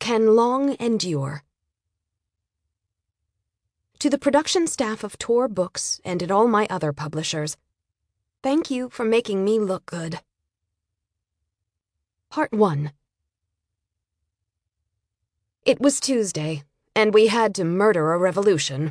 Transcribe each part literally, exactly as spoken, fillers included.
can long endure. To the production staff of Tor Books and at all my other publishers, thank you for making me look good. Part one. It was Tuesday, and we had to murder a revolution.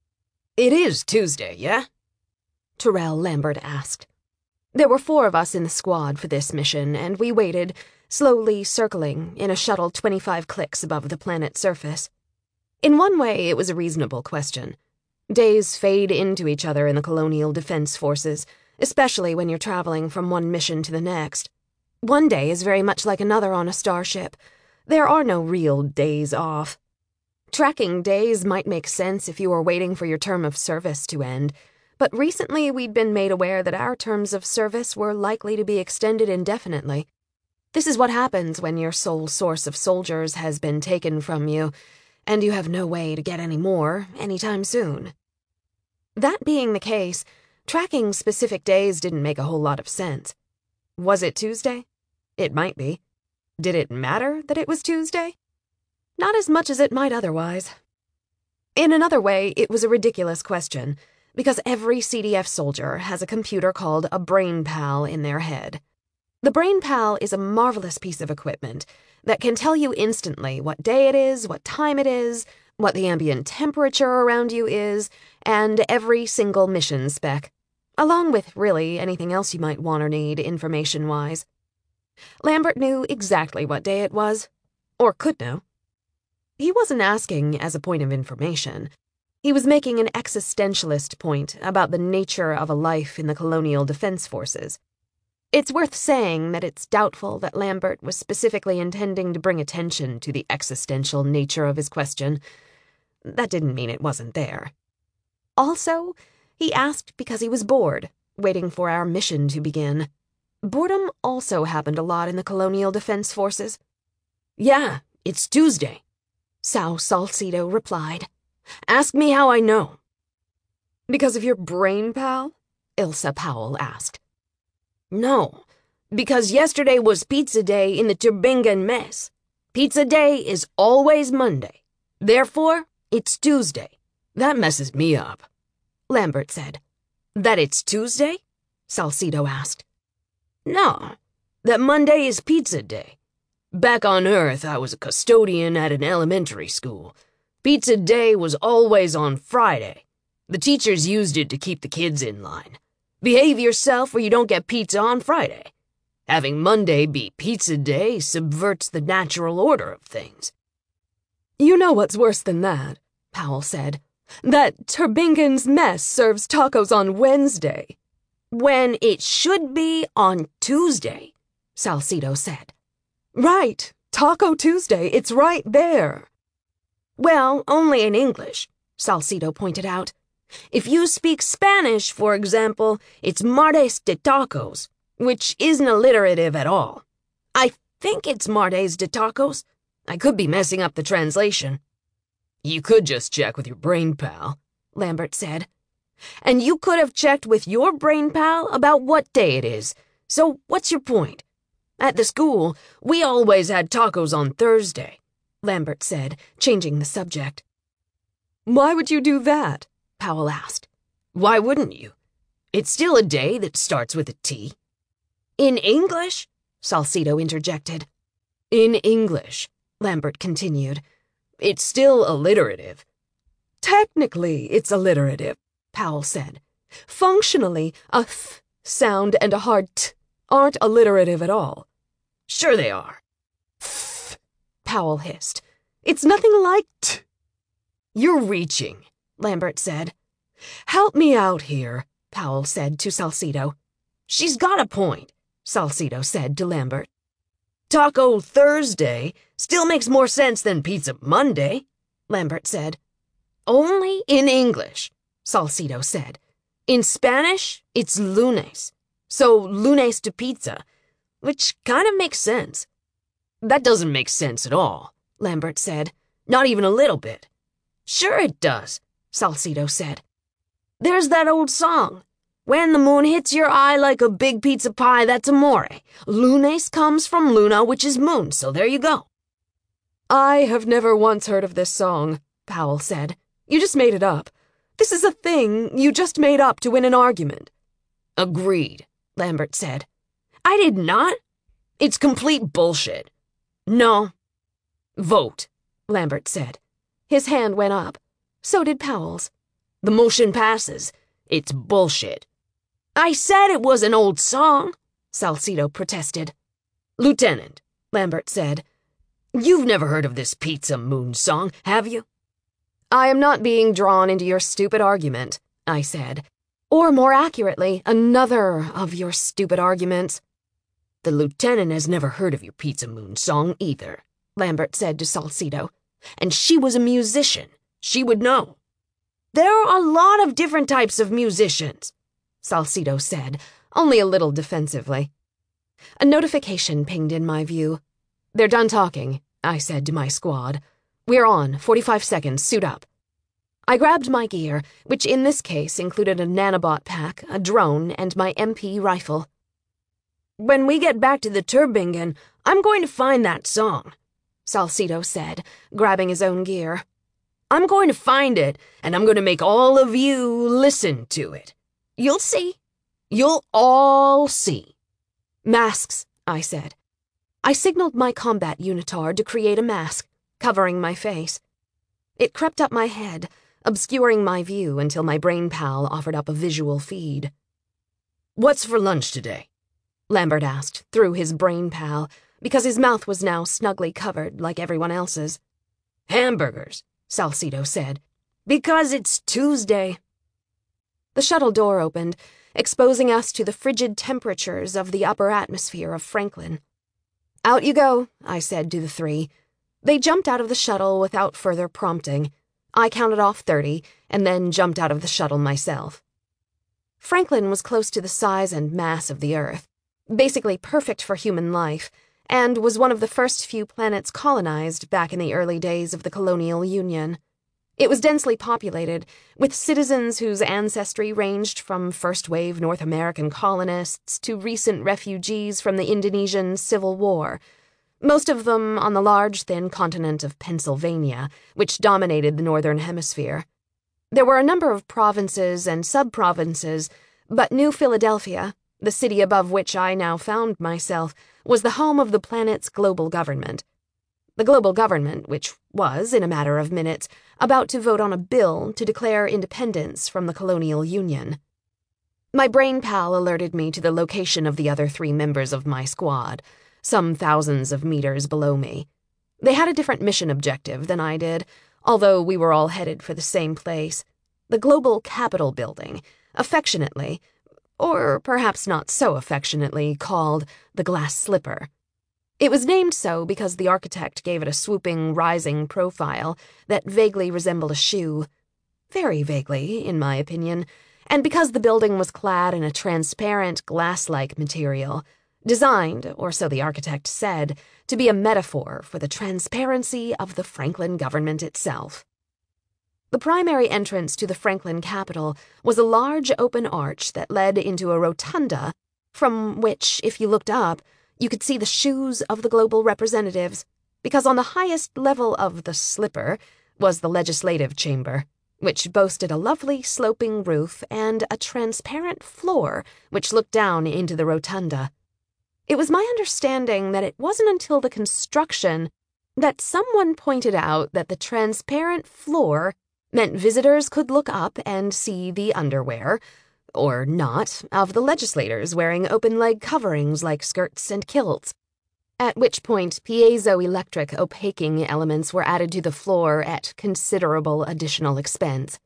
It is Tuesday, yeah? Terrell Lambert asked. There were four of us in the squad for this mission, and we waited, slowly circling, in a shuttle twenty-five clicks above the planet's surface. In one way, it was a reasonable question. Days fade into each other in the Colonial Defense Forces, especially when you're traveling from one mission to the next. One day is very much like another on a starship. There are no real days off. Tracking days might make sense if you were waiting for your term of service to end, but recently we'd been made aware that our terms of service were likely to be extended indefinitely. This is what happens when your sole source of soldiers has been taken from you, and you have no way to get any more anytime soon. That being the case, tracking specific days didn't make a whole lot of sense. Was it Tuesday? It might be. Did it matter that it was Tuesday? Not as much as it might otherwise. In another way, it was a ridiculous question, because every C D F soldier has a computer called a Brain Pal in their head. The Brain Pal is a marvelous piece of equipment that can tell you instantly what day it is, what time it is, what the ambient temperature around you is, and every single mission spec, along with really anything else you might want or need information-wise. Lambert knew exactly what day it was, or could know. He wasn't asking as a point of information. He was making an existentialist point about the nature of a life in the Colonial Defense Forces. It's worth saying that it's doubtful that Lambert was specifically intending to bring attention to the existential nature of his question. That didn't mean it wasn't there. Also, he asked because he was bored, waiting for our mission to begin. Boredom also happened a lot in the Colonial Defense Forces. Yeah, it's Tuesday, Sal Salcedo replied. Ask me how I know. Because of your brain pal? Ilsa Powell asked. No, because yesterday was pizza day in the Turbingen mess. Pizza day is always Monday. Therefore, it's Tuesday. That messes me up, Lambert said. That it's Tuesday? Salcedo asked. No, that Monday is pizza day. Back on Earth, I was a custodian at an elementary school. Pizza day was always on Friday. The teachers used it to keep the kids in line. Behave yourself or you don't get pizza on Friday. Having Monday be pizza day subverts the natural order of things. You know what's worse than that, Powell said. That Turbingen's mess serves tacos on Wednesday. When it should be on Tuesday, Salcedo said. Right, Taco Tuesday, it's right there. Well, only in English, Salcedo pointed out. If you speak Spanish, for example, it's Martes de Tacos, which isn't alliterative at all. I think it's Martes de Tacos. I could be messing up the translation. You could just check with your brain pal, Lambert said. And you could have checked with your brain pal about what day it is. So what's your point? At the school, we always had tacos on Thursday, Lambert said, changing the subject. Why would you do that? Powell asked. Why wouldn't you? It's still a day that starts with a T. In English? Salcedo interjected. In English, Lambert continued. It's still alliterative. Technically, it's alliterative, Powell said. Functionally, a th sound and a hard t aren't alliterative at all. Sure they are. Th, Powell hissed. It's nothing like t. You're reaching, Lambert said. Help me out here, Powell said to Salcedo. She's got a point, Salcedo said to Lambert. Taco Thursday still makes more sense than Pizza Monday, Lambert said. Only in English, Salcedo said. In Spanish, it's lunes, so lunes to pizza, which kind of makes sense. That doesn't make sense at all, Lambert said. Not even a little bit. Sure it does, Salcedo said. There's that old song. When the moon hits your eye like a big pizza pie, that's amore. Lunes comes from luna, which is moon, so there you go. I have never once heard of this song, Powell said. You just made it up. This is a thing you just made up to win an argument. Agreed, Lambert said. I did not. It's complete bullshit. No. Vote, Lambert said. His hand went up. So did Powell's. The motion passes. It's bullshit. I said it was an old song, Salcido protested. Lieutenant, Lambert said, you've never heard of this Pizza Moon song, have you? I am not being drawn into your stupid argument, I said. Or more accurately, another of your stupid arguments. The lieutenant has never heard of your Pizza Moon song either, Lambert said to Salcido. And she was a musician. She would know. There are a lot of different types of musicians, Salcido said, only a little defensively. A notification pinged in my view. They're done talking, I said to my squad. We're on, forty-five seconds, suit up. I grabbed my gear, which in this case included a nanobot pack, a drone, and my M P rifle. When we get back to the Turbingen, I'm going to find that song, Salcido said, grabbing his own gear. I'm going to find it, and I'm going to make all of you listen to it. You'll see. You'll all see. Masks, I said. I signaled my combat unitard to create a mask, covering my face. It crept up my head, obscuring my view until my brain pal offered up a visual feed. What's for lunch today? Lambert asked, through his brain pal, because his mouth was now snugly covered like everyone else's. Hamburgers, Salcido said, because it's Tuesday. The shuttle door opened, exposing us to the frigid temperatures of the upper atmosphere of Franklin. Out you go, I said to the three. They jumped out of the shuttle without further prompting. I counted off thirty, and then jumped out of the shuttle myself. Franklin was close to the size and mass of the Earth, basically perfect for human life, and was one of the first few planets colonized back in the early days of the Colonial Union. It was densely populated, with citizens whose ancestry ranged from first-wave North American colonists to recent refugees from the Indonesian Civil War, most of them on the large, thin continent of Pennsylvania, which dominated the Northern Hemisphere. There were a number of provinces and sub-provinces, but New Philadelphia, the city above which I now found myself, was the home of the planet's global government. The global government, which was, in a matter of minutes, about to vote on a bill to declare independence from the Colonial Union. My brain pal alerted me to the location of the other three members of my squad, some thousands of meters below me. They had a different mission objective than I did, although we were all headed for the same place, the Global Capitol Building, affectionately, or perhaps not so affectionately, called the Glass Slipper. It was named so because the architect gave it a swooping, rising profile that vaguely resembled a shoe. Very vaguely, in my opinion, and because the building was clad in a transparent, glass-like material, designed, or so the architect said, to be a metaphor for the transparency of the Franklin government itself. The primary entrance to the Franklin Capitol was a large open arch that led into a rotunda, from which, if you looked up, you could see the shoes of the global representatives, because on the highest level of the slipper was the legislative chamber, which boasted a lovely sloping roof and a transparent floor which looked down into the rotunda. It was my understanding that it wasn't until the construction that someone pointed out that the transparent floor meant visitors could look up and see the underwear, or not, of the legislators wearing open-leg coverings like skirts and kilts, at which point piezoelectric opaquing elements were added to the floor at considerable additional expense.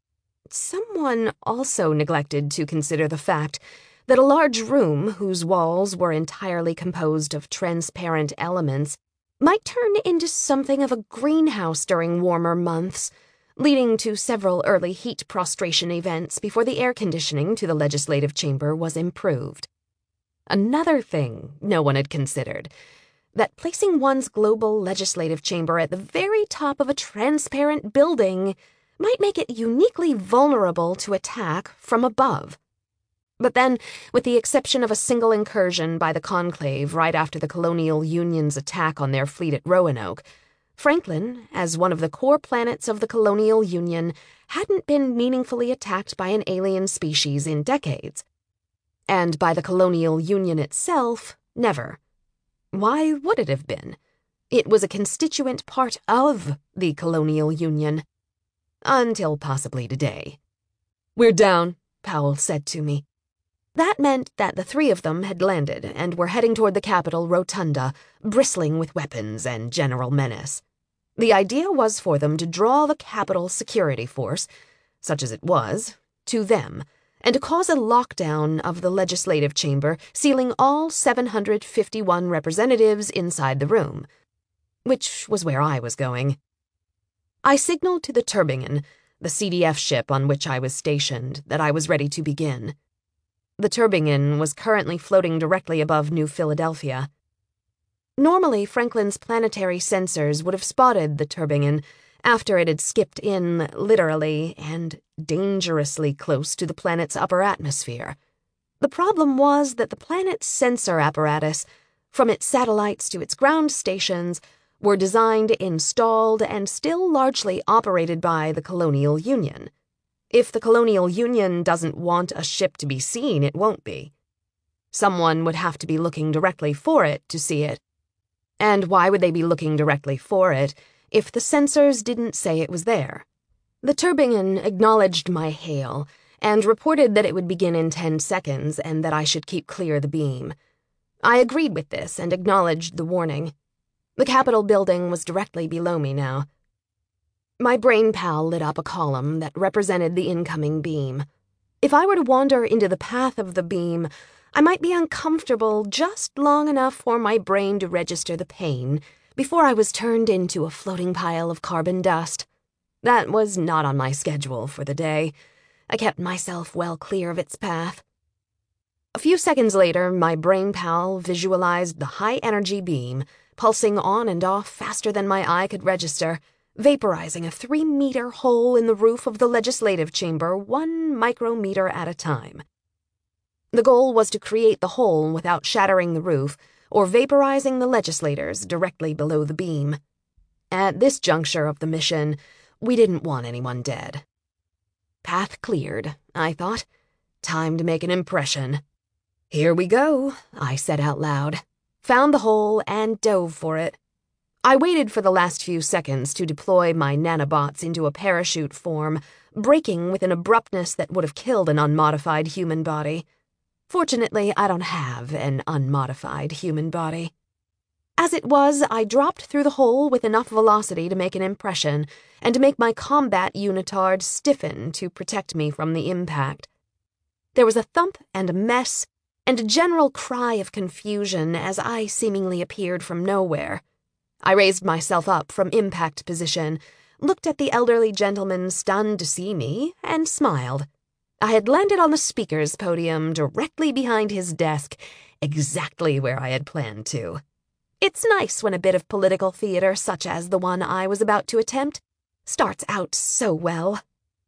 Someone also neglected to consider the fact that a large room whose walls were entirely composed of transparent elements might turn into something of a greenhouse during warmer months, leading to several early heat prostration events before the air conditioning to the legislative chamber was improved. Another thing no one had considered, that placing one's global legislative chamber at the very top of a transparent building might make it uniquely vulnerable to attack from above. But then, with the exception of a single incursion by the Conclave right after the Colonial Union's attack on their fleet at Roanoke, Franklin, as one of the core planets of the Colonial Union, hadn't been meaningfully attacked by an alien species in decades. And by the Colonial Union itself, never. Why would it have been? It was a constituent part of the Colonial Union. Until possibly today. "We're down," Powell said to me. That meant that the three of them had landed and were heading toward the Capitol Rotunda, bristling with weapons and general menace. The idea was for them to draw the Capitol security force, such as it was, to them, and to cause a lockdown of the legislative chamber, sealing all seven hundred fifty-one representatives inside the room, which was where I was going. I signaled to the Turbingen, the C D F ship on which I was stationed, that I was ready to begin. The Turbingen was currently floating directly above New Philadelphia. Normally, Franklin's planetary sensors would have spotted the Turbingen after it had skipped in literally and dangerously close to the planet's upper atmosphere. The problem was that the planet's sensor apparatus, from its satellites to its ground stations, were designed, installed, and still largely operated by the Colonial Union. If the Colonial Union doesn't want a ship to be seen, it won't be. Someone would have to be looking directly for it to see it. And why would they be looking directly for it if the sensors didn't say it was there? The Turbingen acknowledged my hail and reported that it would begin in ten seconds and that I should keep clear the beam. I agreed with this and acknowledged the warning. The Capitol building was directly below me now. My brain pal lit up a column that represented the incoming beam. If I were to wander into the path of the beam, I might be uncomfortable just long enough for my brain to register the pain before I was turned into a floating pile of carbon dust. That was not on my schedule for the day. I kept myself well clear of its path. A few seconds later, my brain pal visualized the high-energy beam, pulsing on and off faster than my eye could register, vaporizing a three-meter hole in the roof of the legislative chamber one micrometer at a time. The goal was to create the hole without shattering the roof or vaporizing the legislators directly below the beam. At this juncture of the mission, we didn't want anyone dead. Path cleared, I thought. Time to make an impression. "Here we go," I said out loud, found the hole, and dove for it. I waited for the last few seconds to deploy my nanobots into a parachute form, braking with an abruptness that would have killed an unmodified human body. Fortunately, I don't have an unmodified human body. As it was, I dropped through the hole with enough velocity to make an impression and to make my combat unitard stiffen to protect me from the impact. There was a thump and a mess and a general cry of confusion as I seemingly appeared from nowhere. I raised myself up from impact position, looked at the elderly gentleman stunned to see me, and smiled. I had landed on the speaker's podium directly behind his desk, exactly where I had planned to. It's nice when a bit of political theater, such as the one I was about to attempt, starts out so well.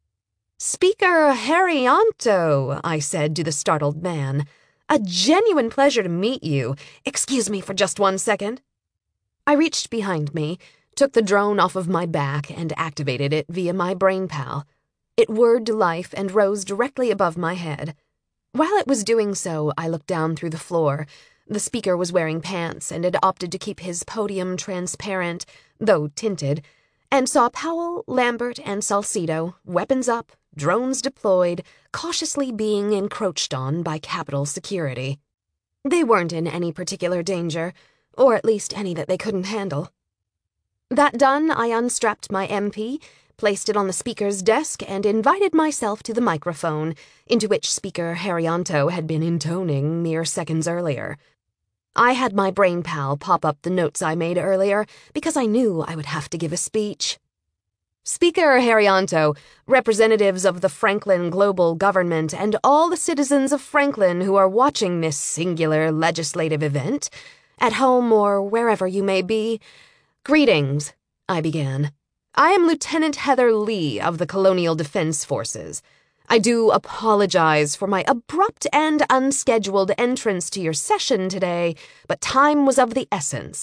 "Speaker Haryanto," I said to the startled man. "A genuine pleasure to meet you. Excuse me for just one second." I reached behind me, took the drone off of my back, and activated it via my brain pal. It whirred to life and rose directly above my head. While it was doing so, I looked down through the floor. The speaker was wearing pants and had opted to keep his podium transparent, though tinted, and saw Powell, Lambert, and Salcido, weapons up, drones deployed, cautiously being encroached on by Capitol security. They weren't in any particular danger, or at least any that they couldn't handle. That done, I unstrapped my M P, placed it on the speaker's desk, and invited myself to the microphone, into which Speaker Haryanto had been intoning mere seconds earlier. I had my brain pal pop up the notes I made earlier, because I knew I would have to give a speech. "Speaker Haryanto, representatives of the Franklin Global Government, and all the citizens of Franklin who are watching this singular legislative event, at home or wherever you may be, greetings," I began. "I am Lieutenant Heather Lee of the Colonial Defense Forces. I do apologize for my abrupt and unscheduled entrance to your session today, but time was of the essence.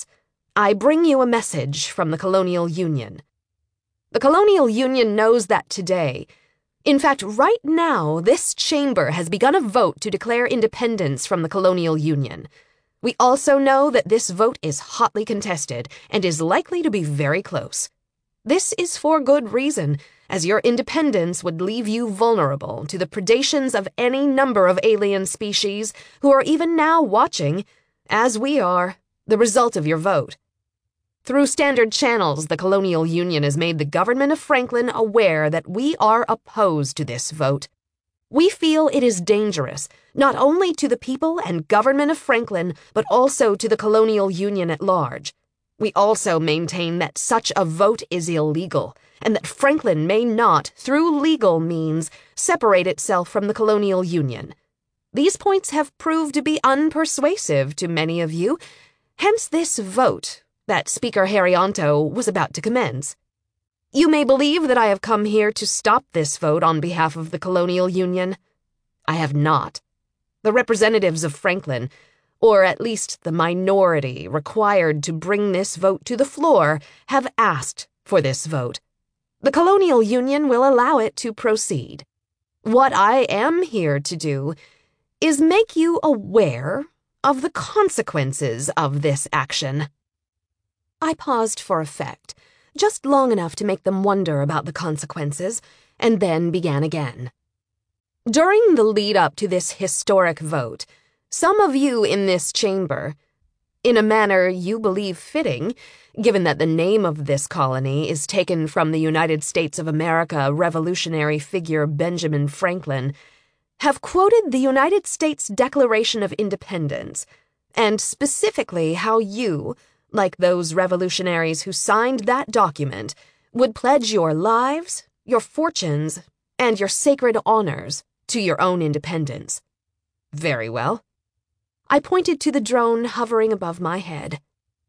I bring you a message from the Colonial Union. The Colonial Union knows that today, in fact, right now, this chamber has begun a vote to declare independence from the Colonial Union. We also know that this vote is hotly contested and is likely to be very close. This is for good reason, as your independence would leave you vulnerable to the predations of any number of alien species who are even now watching, as we are, the result of your vote. Through standard channels, the Colonial Union has made the government of Franklin aware that we are opposed to this vote. We feel it is dangerous, not only to the people and government of Franklin, but also to the Colonial Union at large. We also maintain that such a vote is illegal, and that Franklin may not, through legal means, separate itself from the Colonial Union. These points have proved to be unpersuasive to many of you, hence this vote that Speaker Haryanto was about to commence. You may believe that I have come here to stop this vote on behalf of the Colonial Union. I have not. The representatives of Franklin, or at least the minority required to bring this vote to the floor, have asked for this vote. The Colonial Union will allow it to proceed. What I am here to do is make you aware of the consequences of this action. I paused for effect, just long enough to make them wonder about the consequences, and then began again. During the lead-up to this historic vote, some of you in this chamber, in a manner you believe fitting, given that the name of this colony is taken from the United States of America revolutionary figure Benjamin Franklin, have quoted the United States Declaration of Independence, and specifically how you, like those revolutionaries who signed that document, would pledge your lives, your fortunes, and your sacred honors to your own independence. Very well. I pointed to the drone hovering above my head.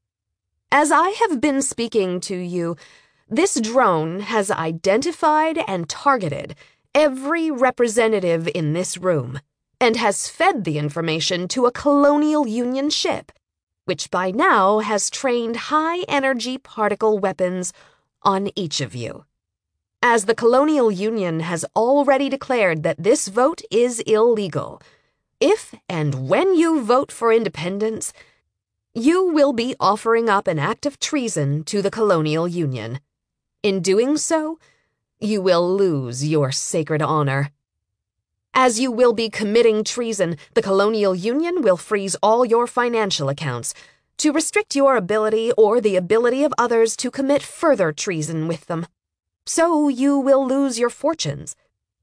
As I have been speaking to you, this drone has identified and targeted every representative in this room, and has fed the information to a Colonial Union ship, which by now has trained high-energy particle weapons on each of you. As the Colonial Union has already declared that this vote is illegal, if and when you vote for independence, you will be offering up an act of treason to the Colonial Union. In doing so, you will lose your sacred honor. As you will be committing treason, the Colonial Union will freeze all your financial accounts to restrict your ability or the ability of others to commit further treason with them. So you will lose your fortunes.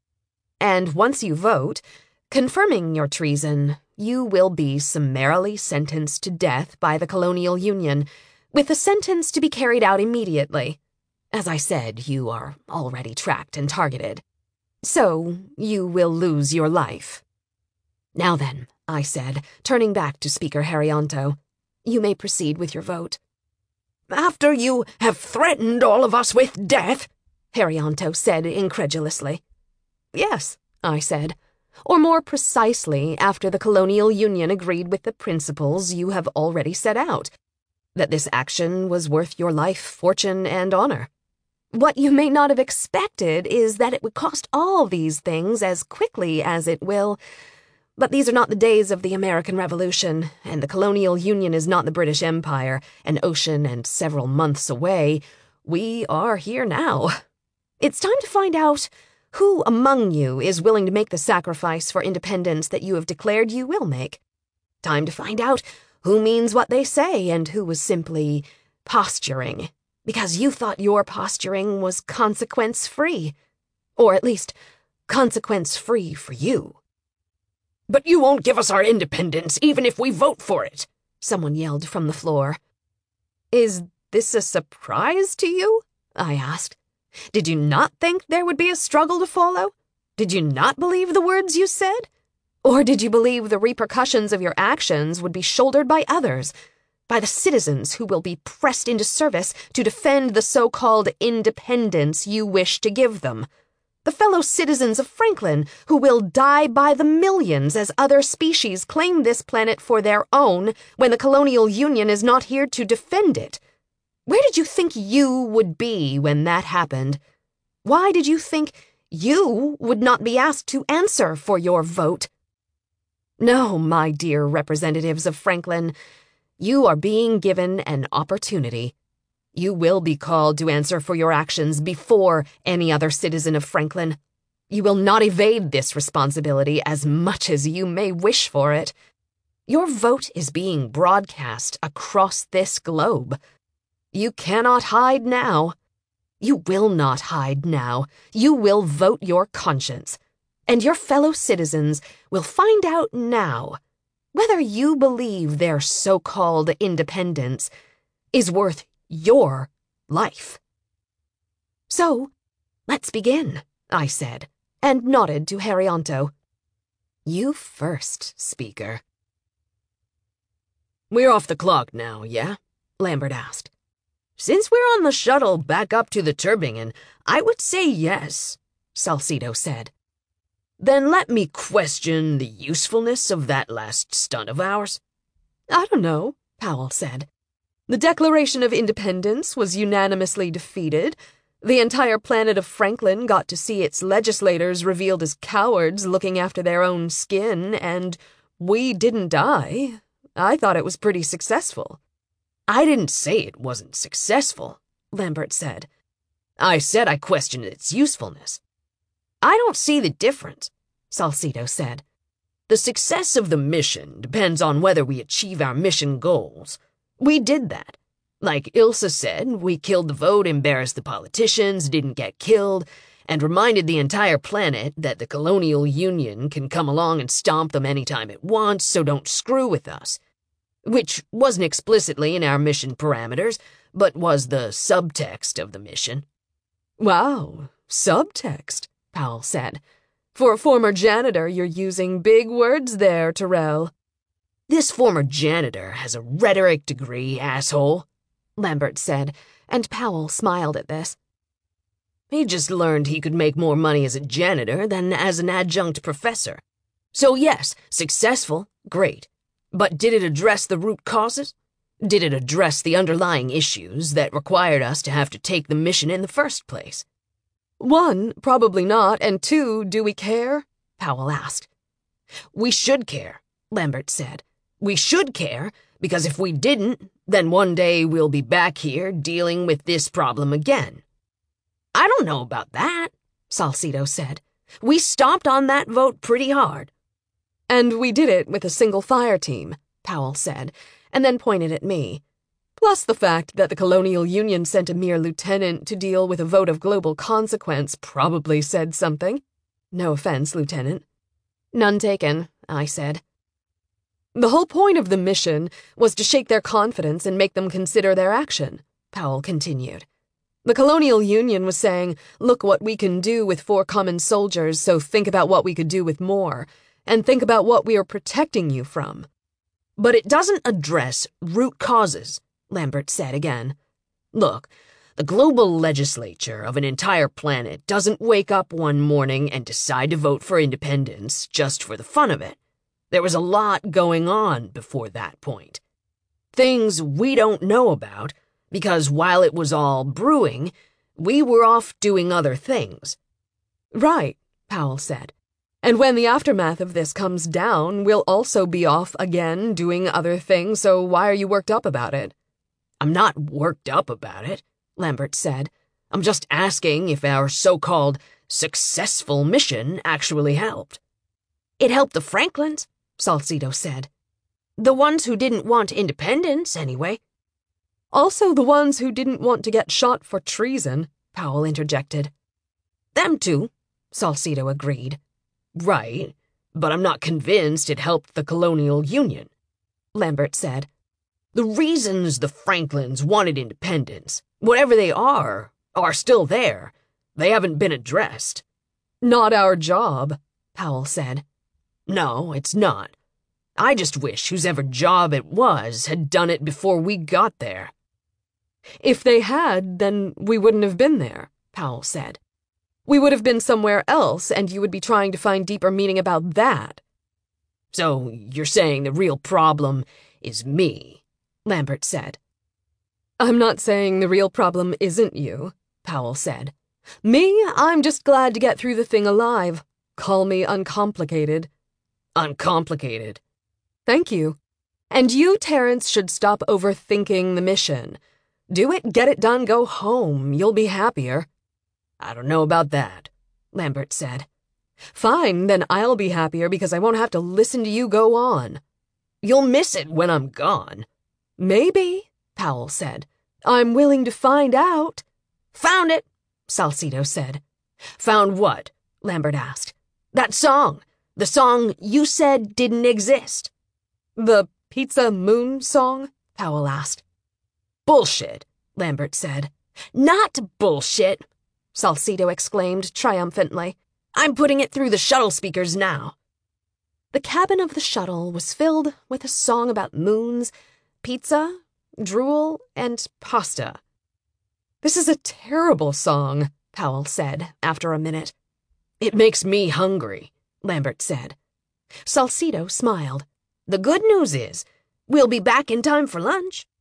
And once you vote, confirming your treason, you will be summarily sentenced to death by the Colonial Union, with the sentence to be carried out immediately. As I said, you are already tracked and targeted. So, you will lose your life. Now then, I said, turning back to Speaker Haryanto, you may proceed with your vote. After you have threatened all of us with death, Haryanto said incredulously. Yes, I said, or more precisely after the Colonial Union agreed with the principles you have already set out, that this action was worth your life, fortune, and honor. What you may not have expected is that it would cost all these things as quickly as it will. But these are not the days of the American Revolution, and the Colonial Union is not the British Empire, an ocean and several months away. We are here now. It's time to find out who among you is willing to make the sacrifice for independence that you have declared you will make. Time to find out who means what they say and who was simply posturing, because you thought your posturing was consequence-free. Or at least, consequence-free for you. But you won't give us our independence, even if we vote for it, someone yelled from the floor. Is this a surprise to you? I asked. Did you not think there would be a struggle to follow? Did you not believe the words you said? Or did you believe the repercussions of your actions would be shouldered by others, by the citizens who will be pressed into service to defend the so-called independence you wish to give them? The fellow citizens of Franklin, who will die by the millions as other species claim this planet for their own when the colonial union is not here to defend it. Where did you think you would be when that happened? Why did you think you would not be asked to answer for your vote? No, my dear representatives of Franklin, you are being given an opportunity. You will be called to answer for your actions before any other citizen of Franklin. You will not evade this responsibility as much as you may wish for it. Your vote is being broadcast across this globe. You cannot hide now. You will not hide now. You will vote your conscience. And your fellow citizens will find out now whether you believe their so-called independence is worth your life. So, let's begin, I said, and nodded to Haryanto. You first, Speaker. We're off the clock now, yeah? Lambert asked. Since we're on the shuttle back up to the Turbingen, I would say yes, Salcido said. Then let me question the usefulness of that last stunt of ours. I don't know, Powell said. The Declaration of Independence was unanimously defeated. The entire planet of Franklin got to see its legislators revealed as cowards looking after their own skin, and we didn't die. I thought it was pretty successful. I didn't say it wasn't successful, Lambert said. I said I questioned its usefulness. I don't see the difference, Salcido said. The success of the mission depends on whether we achieve our mission goals. We did that. Like Ilsa said, we killed the vote, embarrassed the politicians, didn't get killed, and reminded the entire planet that the colonial union can come along and stomp them anytime it wants, so don't screw with us. Which wasn't explicitly in our mission parameters, but was the subtext of the mission. Wow, subtext, Powell said. For a former janitor, you're using big words there, Tyrell. This former janitor has a rhetoric degree, asshole, Lambert said, and Powell smiled at this. He just learned he could make more money as a janitor than as an adjunct professor. So yes, successful, great. But did it address the root causes? Did it address the underlying issues that required us to have to take the mission in the first place? One, probably not, and two, do we care? Powell asked. We should care, Lambert said. We should care, because if we didn't, then one day we'll be back here dealing with this problem again. I don't know about that, Salcido said. We stomped on that vote pretty hard. And we did it with a single fire team, Powell said, and then pointed at me. Plus the fact that the colonial union sent a mere lieutenant to deal with a vote of global consequence probably said something. No offense, Lieutenant. None taken, I said. The whole point of the mission was to shake their confidence and make them consider their action, Powell continued. The colonial union was saying, look what we can do with four common soldiers, so think about what we could do with more. And think about what we are protecting you from. But it doesn't address root causes, Lambert said again. Look, the global legislature of an entire planet doesn't wake up one morning and decide to vote for independence just for the fun of it. There was a lot going on before that point. Things we don't know about, because while it was all brewing, we were off doing other things. Right, Powell said. And when the aftermath of this comes down, we'll also be off again doing other things, so why are you worked up about it? I'm not worked up about it, Lambert said. I'm just asking if our so-called successful mission actually helped. It helped the Franklins, Salcido said. The ones who didn't want independence, anyway. Also the ones who didn't want to get shot for treason, Powell interjected. Them too, Salcido agreed. Right, but I'm not convinced it helped the colonial union, Lambert said. The reasons the Franklins wanted independence, whatever they are, are still there. They haven't been addressed. Not our job, Powell said. No, it's not. I just wish whosever job it was had done it before we got there. If they had, then we wouldn't have been there, Powell said. We would have been somewhere else, and you would be trying to find deeper meaning about that. So you're saying the real problem is me, Lambert said. I'm not saying the real problem isn't you, Powell said. Me, I'm just glad to get through the thing alive. Call me uncomplicated. Uncomplicated. Thank you. And you, Terrence, should stop overthinking the mission. Do it, get it done, go home. You'll be happier. I don't know about that, Lambert said. Fine, then I'll be happier because I won't have to listen to you go on. You'll miss it when I'm gone. Maybe, Powell said. I'm willing to find out. Found it, Salcido said. Found what? Lambert asked. That song. The song you said didn't exist. The Pizza Moon song? Powell asked. Bullshit, Lambert said. Not bullshit, Salcido exclaimed triumphantly. I'm putting it through the shuttle speakers now. The cabin of the shuttle was filled with a song about moons, pizza, drool, and pasta. This is a terrible song, Powell said after a minute. It makes me hungry, Lambert said. Salcido smiled. The good news is, we'll be back in time for lunch.